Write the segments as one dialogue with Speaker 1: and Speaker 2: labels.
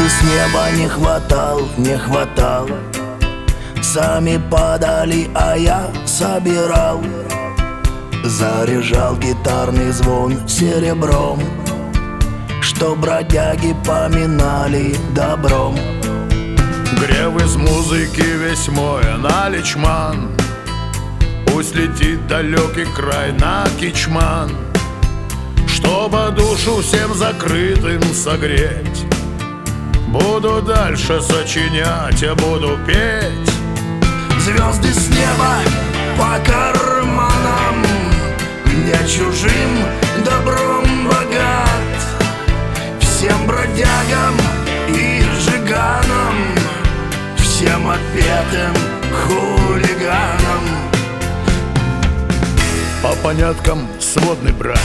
Speaker 1: Звезды с неба не хватал, не хватал. Сами падали, а я собирал. Заряжал гитарный звон серебром, что бродяги поминали добром.
Speaker 2: Грев из музыки весь мой наличман, пусть летит далекий край на Кичман, чтобы душу всем закрытым согреть. Буду дальше сочинять, я буду петь.
Speaker 1: Звезды с неба по карманам, я чужим добром богат. Всем бродягам и жиганам, всем отпетым хулиганам.
Speaker 2: По поняткам сводный брат.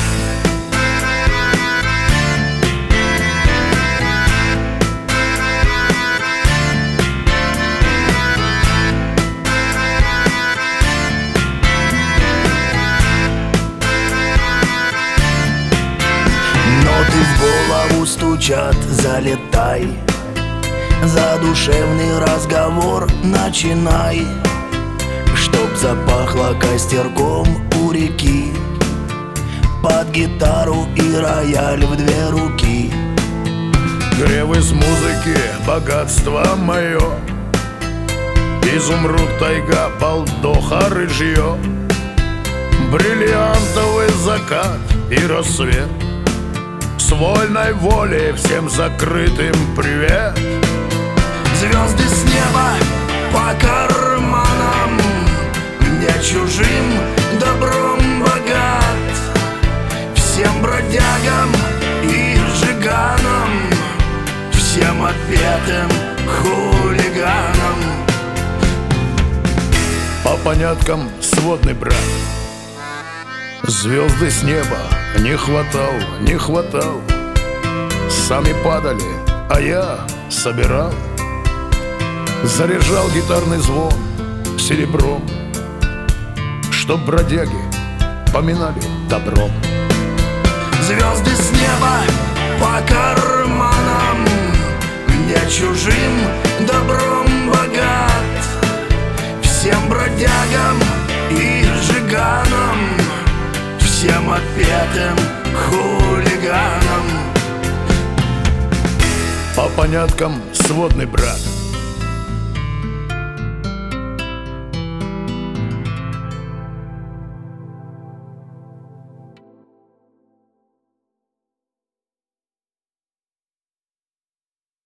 Speaker 1: Ноты в голову стучат, залетай. Задушевный разговор начинай, чтоб запахло костерком у реки, под гитару и рояль в две руки.
Speaker 2: Грев из музыки богатство мое, изумруд, тайга, балдоха, рыжье, бриллиантовый закат и рассвет. С вольной волей всем закрытым привет.
Speaker 1: Звезды с неба по карманам, я чужим добром богат. Всем бродягам и жиганам, всем отпетым хулиганам.
Speaker 2: По поняткам сводный брат. Звезды с неба не хватал, не хватал. Сами падали, а я собирал. Заряжал гитарный звон серебром, чтоб бродяги поминали добром.
Speaker 1: Звезды с неба по карманам, я чужим добром богат. Всем бродягам и жиганам, всем отпетым хулиганам.
Speaker 2: По поняткам сводный брат.